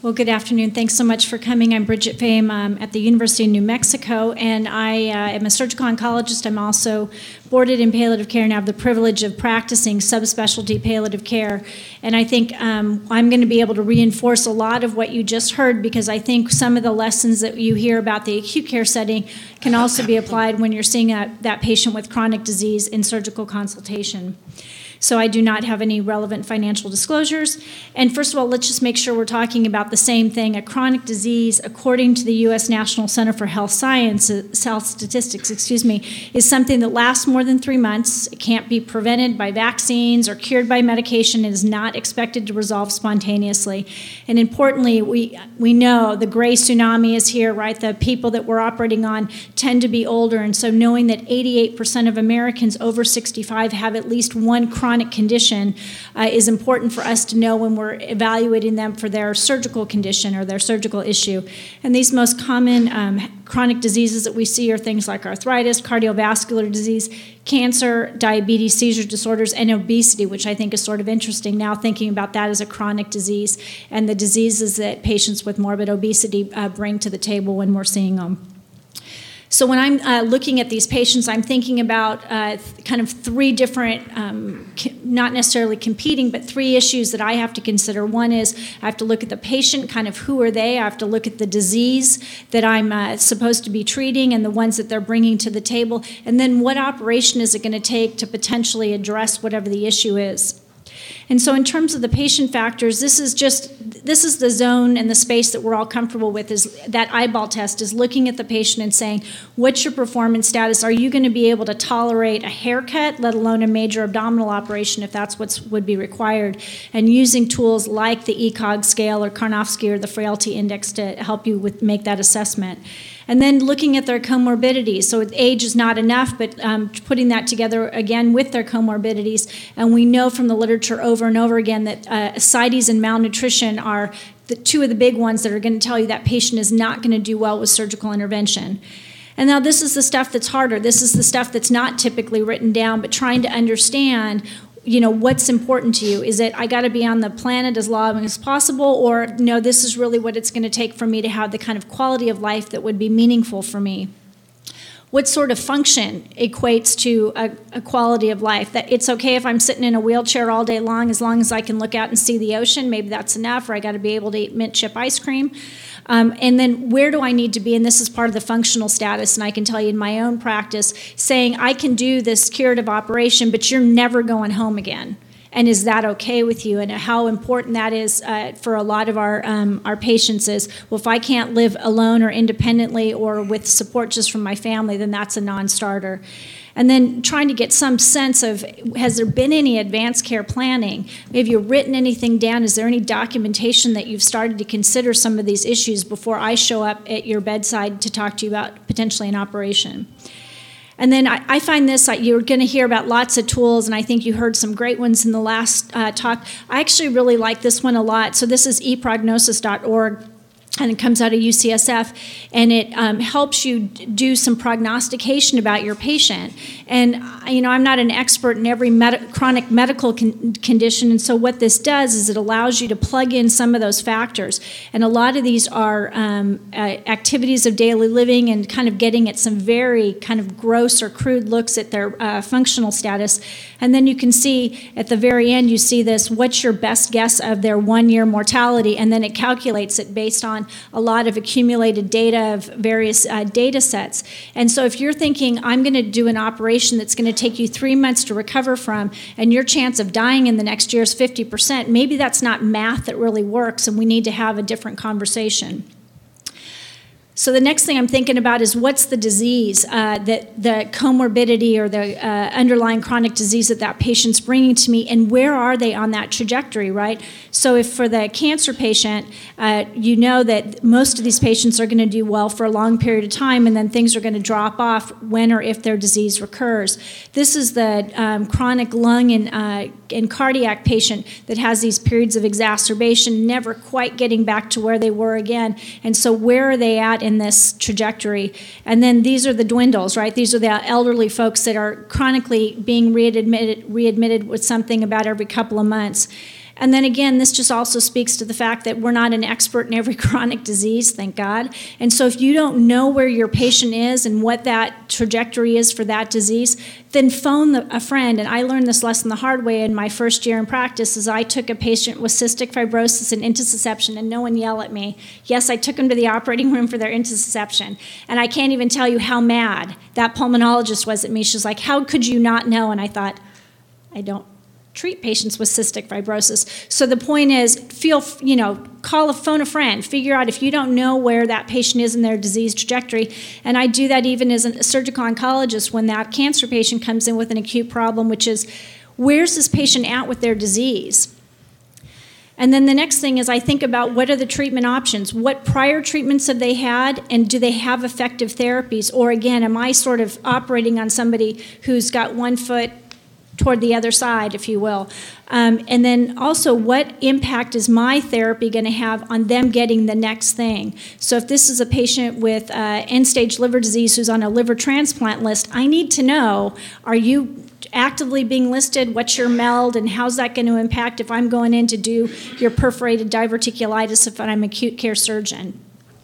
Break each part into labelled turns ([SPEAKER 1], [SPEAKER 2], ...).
[SPEAKER 1] Well, good afternoon. Thanks so much for coming. I'm Bridget Fame at the University of New Mexico, and I am a surgical oncologist. I'm also boarded in palliative care and have the privilege of practicing subspecialty palliative care. And I think I'm going to be able to reinforce a lot of what you just heard, because I think some of the lessons that you hear about the acute care setting can also be applied when you're seeing that patient with chronic disease in surgical consultation. So I do not have any relevant financial disclosures. And first of all, let's just make sure we're talking about the same thing. A chronic disease, according to the U.S. National Center for Health Statistics, is something that lasts more than 3 months. It can't be prevented by vaccines or cured by medication. It is not expected to resolve spontaneously. And importantly, we know the gray tsunami is here, right? The people that we're operating on tend to be older. And so knowing that 88% of Americans over 65 have at least one chronic condition is important for us to know when we're evaluating them for their surgical condition or their surgical issue. And these most common chronic diseases that we see are things like arthritis, cardiovascular disease, cancer, diabetes, seizure disorders, and obesity, which I think is sort of interesting now thinking about that as a chronic disease and the diseases that patients with morbid obesity bring to the table when we're seeing them. So when I'm looking at these patients, I'm thinking about kind of three different, not necessarily competing, but three issues that I have to consider. One is I have to look at the patient, kind of who are they? I have to look at the disease that I'm supposed to be treating and the ones that they're bringing to the table. And then what operation is it going to take to potentially address whatever the issue is? And so in terms of the patient factors, this is the zone and the space that we're all comfortable with, is that eyeball test, is looking at the patient and saying, what's your performance status? Are you going to be able to tolerate a haircut, let alone a major abdominal operation if that's what would be required? And using tools like the ECOG scale or Karnofsky or the frailty index to help you make that assessment. And then looking at their comorbidities. So age is not enough, but putting that together again with their comorbidities. And we know from the literature over and over again that ascites and malnutrition are two of the big ones that are going to tell you that patient is not going to do well with surgical intervention. And now this is the stuff that's harder. This is the stuff that's not typically written down, but trying to understand what's important to you. Is it I got to be on the planet as long as possible, or no, this is really what it's going to take for me to have the kind of quality of life that would be meaningful for me? What sort of function equates to a quality of life? That it's okay if I'm sitting in a wheelchair all day long as I can look out and see the ocean, maybe that's enough, or I got to be able to eat mint chip ice cream. And then where do I need to be? And this is part of the functional status, and I can tell you in my own practice, saying I can do this curative operation, but you're never going home again. And is that okay with you? And how important that is for a lot of our patients is, well, if I can't live alone or independently or with support just from my family, then that's a non-starter. And then trying to get some sense of, has there been any advanced care planning? Have you written anything down? Is there any documentation that you've started to consider some of these issues before I show up at your bedside to talk to you about potentially an operation? And then I find this, you're going to hear about lots of tools, and I think you heard some great ones in the last talk. I actually really like this one a lot. So this is eprognosis.org. And it comes out of UCSF, and it helps you do some prognostication about your patient. And I'm not an expert in every chronic medical condition, and so what this does is it allows you to plug in some of those factors. And a lot of these are activities of daily living and kind of getting at some very kind of gross or crude looks at their functional status. And then you can see at the very end, you see this, what's your best guess of their 1-year mortality, and then it calculates it based on a lot of accumulated data of various data sets. And so if you're thinking, I'm going to do an operation that's going to take you 3 months to recover from, and your chance of dying in the next year is 50%, maybe that's not math that really works, and we need to have a different conversation. So the next thing I'm thinking about is, what's the disease, that the comorbidity or the underlying chronic disease that patient's bringing to me, and where are they on that trajectory, right? So if for the cancer patient, you know that most of these patients are going to do well for a long period of time, and then things are going to drop off when or if their disease recurs. This is the chronic lung and cardiac patient that has these periods of exacerbation, never quite getting back to where they were again. And so where are they at in this trajectory? And then these are the dwindles, right? These are the elderly folks that are chronically being readmitted with something about every couple of months. And then again, this just also speaks to the fact that we're not an expert in every chronic disease, thank God. And so if you don't know where your patient is and what that trajectory is for that disease, then phone a friend. And I learned this lesson the hard way in my first year in practice, is I took a patient with cystic fibrosis and intussusception, and no one yelled at me. Yes, I took them to the operating room for their intussusception. And I can't even tell you how mad that pulmonologist was at me. She was like, how could you not know? And I thought, I don't treat patients with cystic fibrosis. So the point is, phone a friend, figure out if you don't know where that patient is in their disease trajectory. And I do that even as a surgical oncologist when that cancer patient comes in with an acute problem, which is, where's this patient at with their disease? And then the next thing is I think about what are the treatment options? What prior treatments have they had, and do they have effective therapies? Or again, am I sort of operating on somebody who's got one foot toward the other side, if you will? And then also, what impact is my therapy going to have on them getting the next thing? So if this is a patient with end-stage liver disease who's on a liver transplant list, I need to know, are you actively being listed? What's your MELD, and how's that going to impact if I'm going in to do your perforated diverticulitis if I'm an acute care surgeon?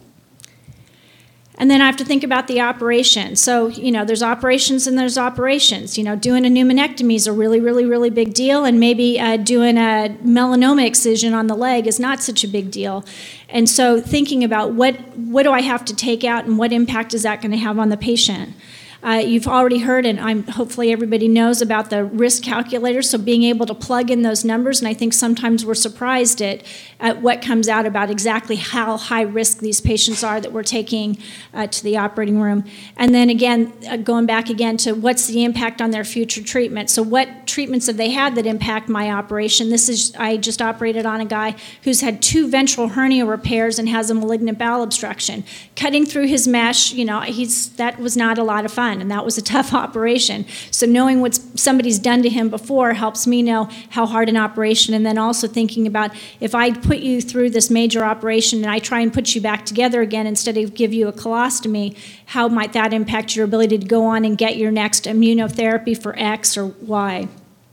[SPEAKER 1] And then I have to think about the operation. So, there's operations and there's operations. Doing a pneumonectomy is a really, really, really big deal, and maybe doing a melanoma excision on the leg is not such a big deal. And so thinking about what do I have to take out and what impact is that going to have on the patient? You've already heard, and hopefully everybody knows about the risk calculator, so being able to plug in those numbers, and I think sometimes we're surprised at what comes out about exactly how high risk these patients are that we're taking to the operating room. And then again, going back again to what's the impact on their future treatment. So what treatments have they had that impact my operation? I just operated on a guy who's had 2 ventral hernia repairs and has a malignant bowel obstruction. Cutting through his mesh, that was not a lot of fun. And that was a tough operation. So knowing what somebody's done to him before helps me know how hard an operation, and then also thinking about, if I put you through this major operation and I try and put you back together again instead of give you a colostomy, how might that impact your ability to go on and get your next immunotherapy for X or Y?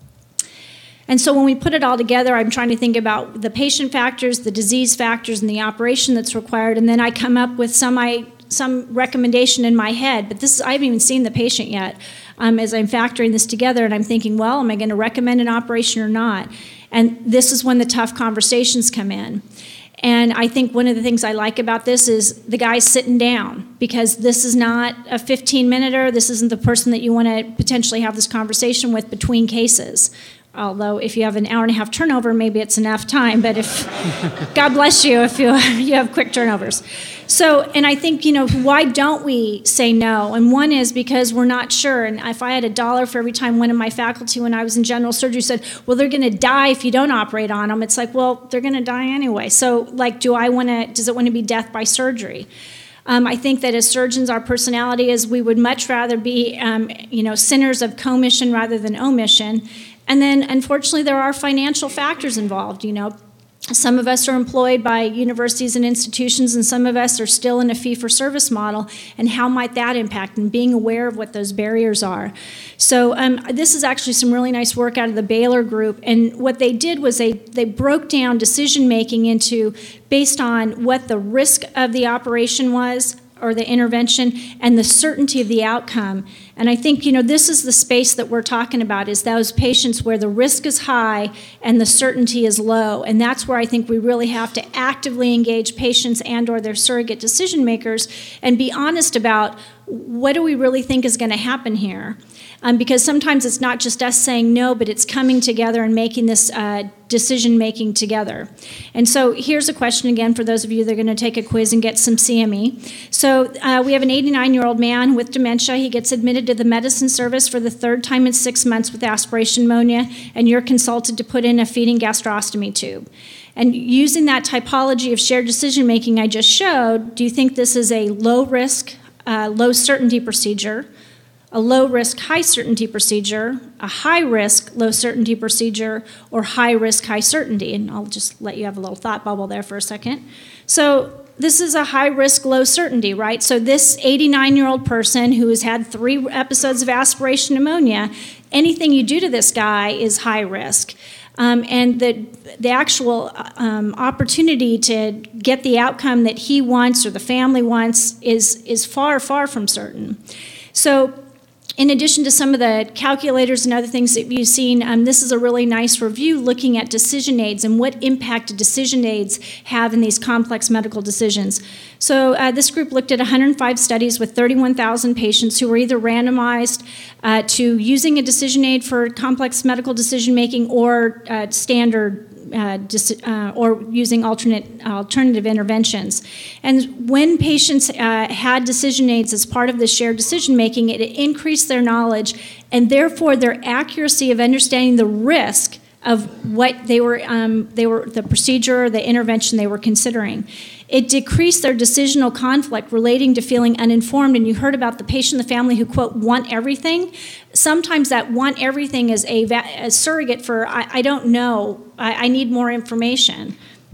[SPEAKER 1] And so when we put it all together, I'm trying to think about the patient factors, the disease factors, and the operation that's required, and then I come up with some recommendation in my head, but I haven't even seen the patient yet as I'm factoring this together, and I'm thinking, well, am I going to recommend an operation or not? And this is when the tough conversations come in. And I think one of the things I like about this is the guy's sitting down, because this is not a 15-minuter. This isn't the person that you want to potentially have this conversation with between cases. Although if you have an hour and a half turnover, maybe it's enough time. But God bless you if you have quick turnovers. So, and I think, why don't we say no? And one is because we're not sure. And if I had $1 for every time one of my faculty when I was in general surgery said, well, they're going to die if you don't operate on them, it's like, well, they're going to die anyway. So, does it want to be death by surgery? I think that as surgeons, our personality is we would much rather be, sinners of commission rather than omission. And then, unfortunately, there are financial factors involved. Some of us are employed by universities and institutions, and some of us are still in a fee-for-service model, and how might that impact, and being aware of what those barriers are. So this is actually some really nice work out of the Baylor group, and what they did was they broke down decision-making into based on what the risk of the operation was, or the intervention, and the certainty of the outcome. And I think, this is the space that we're talking about, is those patients where the risk is high and the certainty is low. And that's where I think we really have to actively engage patients and or their surrogate decision makers and be honest about what do we really think is going to happen here. Because sometimes it's not just us saying no, but it's coming together and making this decision-making together. And so here's a question again for those of you that are going to take a quiz and get some CME. So we have an 89-year-old man with dementia. He gets admitted to the medicine service for the 3rd time in 6 months with aspiration pneumonia, and you're consulted to put in a feeding gastrostomy tube. And using that typology of shared decision-making I just showed, do you think this is a low-risk, low-certainty procedure, a low-risk, high-certainty procedure, a high-risk, low-certainty procedure, or high-risk, high-certainty? And I'll just let you have a little thought bubble there for a second. So this is a high-risk, low-certainty, right? So this 89-year-old person who has had 3 episodes of aspiration pneumonia, anything you do to this guy is high risk. and the actual opportunity to get the outcome that he wants or the family wants is far, far from certain. So in addition to some of the calculators and other things that you've seen, this is a really nice review looking at decision aids and what impact decision aids have in these complex medical decisions. So this group looked at 105 studies with 31,000 patients who were either randomized to using a decision aid for complex medical decision making or standard or using alternative interventions. And when patients had decision aids as part of the shared decision making, it increased their knowledge and therefore their accuracy of understanding the risk of what they were the procedure or the intervention they were considering. It decreased their decisional conflict relating to feeling uninformed, and you heard about the patient, the family who, quote, want everything. Sometimes that want everything is a surrogate for, I don't know, I need more information.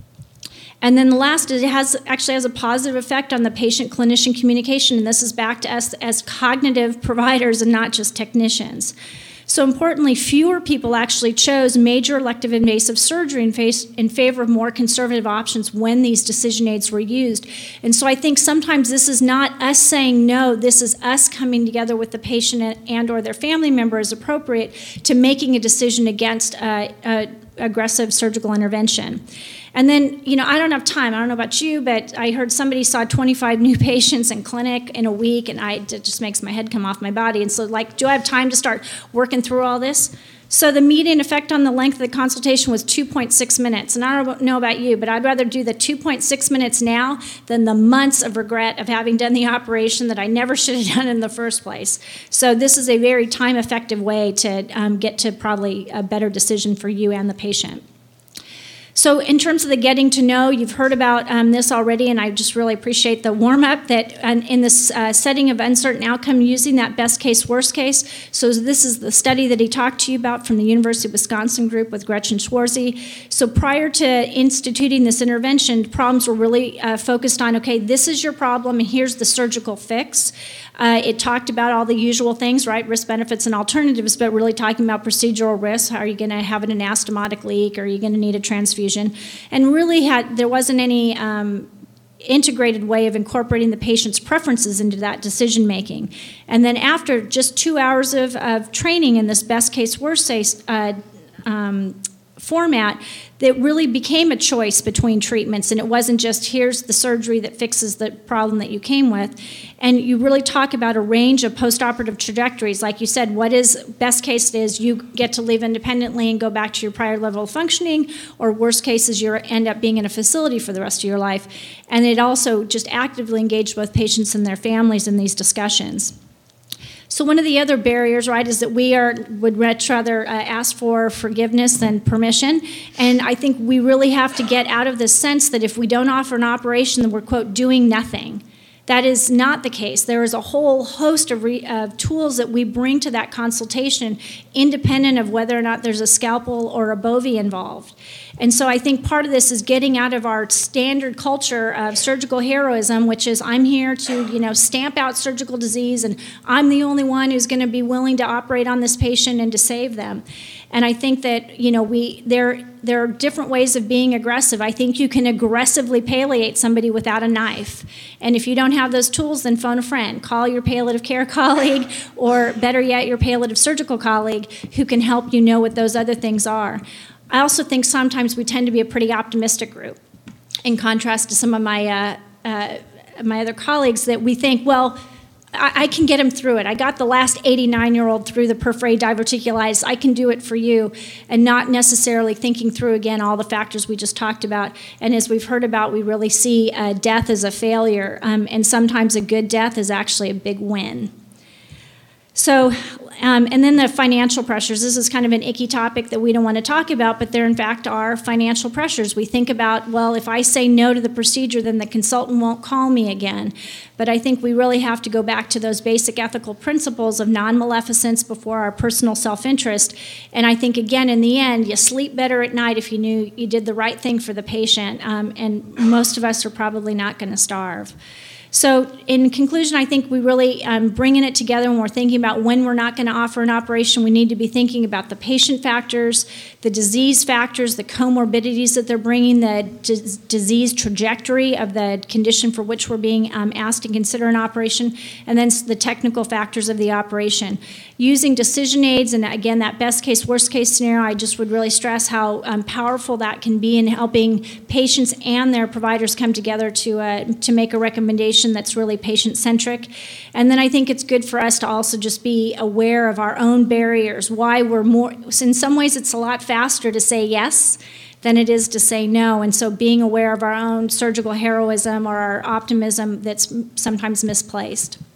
[SPEAKER 1] And then the last is it actually has a positive effect on the patient-clinician communication, and this is back to us as cognitive providers and not just technicians. So importantly, fewer people actually chose major elective invasive surgery in favor of more conservative options when these decision aids were used. And so I think sometimes this is not us saying no, this is us coming together with the patient and or their family member as appropriate to making a decision against aggressive surgical intervention. And then, I don't have time. I don't know about you, but I heard somebody saw 25 new patients in clinic in a week, and it just makes my head come off my body. And so, do I have time to start working through all this? So the median effect on the length of the consultation was 2.6 minutes. And I don't know about you, but I'd rather do the 2.6 minutes now than the months of regret of having done the operation that I never should have done in the first place. So this is a very time-effective way to get to probably a better decision for you and the patient. So in terms of the getting to know, you've heard about this already, and I just really appreciate the warm-up that in this setting of uncertain outcome, using that best case, worst case. So this is the study that he talked to you about from the University of Wisconsin group with Gretchen Schwarze. So prior to instituting this intervention, problems were really focused on, okay, this is your problem, and here's the surgical fix. It talked about all the usual things, right, risk, benefits, and alternatives, but really talking about procedural risks. How are you going to have an anastomotic leak? Are you going to need a transfusion? And really there wasn't any integrated way of incorporating the patient's preferences into that decision making. And then after just 2 hours of training in this best case, worst case format, that really became a choice between treatments, and it wasn't just here's the surgery that fixes the problem that you came with. And you really talk about a range of postoperative trajectories. Like you said, what is best case is you get to live independently and go back to your prior level of functioning, or worst case is you end up being in a facility for the rest of your life. And it also just actively engaged both patients and their families in these discussions. So one of the other barriers, right, is that we would much rather ask for forgiveness than permission. And I think we really have to get out of this sense that if we don't offer an operation, then we're, quote, doing nothing. That is not the case. There is a whole host of tools that we bring to that consultation, independent of whether or not there's a scalpel or a bovie involved. And so I think part of this is getting out of our standard culture of surgical heroism, which is I'm here to, stamp out surgical disease, and I'm the only one who's going to be willing to operate on this patient and to save them. And I think that, there are different ways of being aggressive. I think you can aggressively palliate somebody without a knife. And if you don't have those tools, then phone a friend. Call your palliative care colleague, or better yet, your palliative surgical colleague who can help you know what those other things are. I also think sometimes we tend to be a pretty optimistic group, in contrast to some of my other colleagues, that we think, well, I can get him through it. I got the last 89-year-old through the perforated diverticulitis. I can do it for you, and not necessarily thinking through, again, all the factors we just talked about. And as we've heard about, we really see death as a failure, and sometimes a good death is actually a big win. So, and then the financial pressures. This is kind of an icky topic that we don't want to talk about, but there in fact are financial pressures. We think about, well, if I say no to the procedure, then the consultant won't call me again. But I think we really have to go back to those basic ethical principles of non-maleficence before our personal self-interest. And I think, again, in the end, you sleep better at night if you knew you did the right thing for the patient, and most of us are probably not going to starve. So in conclusion, I think we really bringing it together when we're thinking about when we're not going to offer an operation, we need to be thinking about the patient factors, the disease factors, the comorbidities that they're bringing, the disease trajectory of the condition for which we're being asked to consider an operation, and then the technical factors of the operation. Using decision aids, and again, that best case, worst case scenario, I just would really stress how powerful that can be in helping patients and their providers come together to make a recommendation that's really patient-centric. And then I think it's good for us to also just be aware of our own barriers, why we're more, in some ways it's a lot faster to say yes than it is to say no, and so being aware of our own surgical heroism or our optimism that's sometimes misplaced.